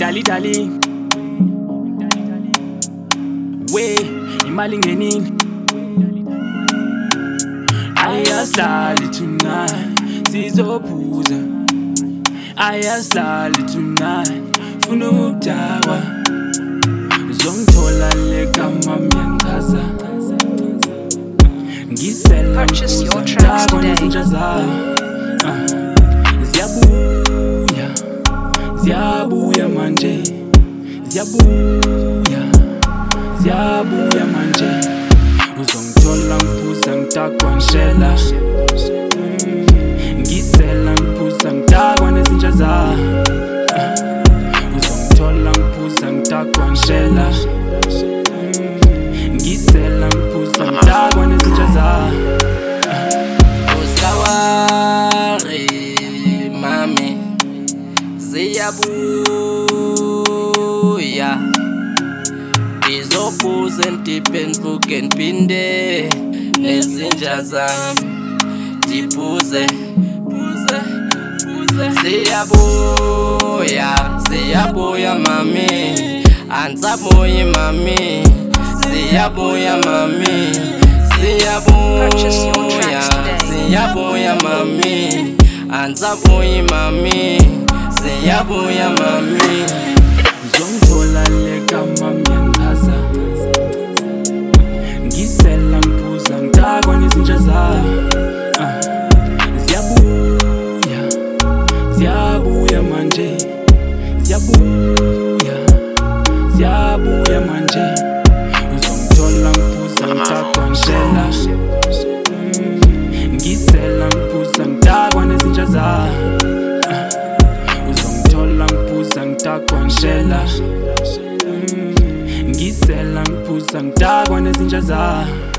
dali we imali ngenini ayaslali tonight sizophuza ayaslali tonight funa ukudakwa zongithola lekama miyanchaza ngisela Purchase your tracks today. Ziyabuya manje ziyabuya manje uzongithola ngiphuza ngidakwa ngishela ngisela ngiphuza ngidakwa nezinja za uzongithola ngiphuza ngidakwa ngishela ngisela ngiphuza ngidakwa nezinja za Uskawari mami ziyabuya ngizophuza ndiphenduke ndiphinde nezinja zami ndiphuze ziyabuya mami ansabuye mami ziyabuya mami Purchase your tracks today. ziyabuya mami ansabuye mami ziyabuya mami zongithola lekama miyanchaza ngisela ngiphuza ngidakwa nezinja za ziyabuya manje ziyabuya manje uzongithola ngiphuza ngidakwa ngishela ngisela ngiphuza ngidakwa nezinja za uzongithola ngiphuza ngidakwa ngishela ngisela ngiphuza ngidakwa nezinja za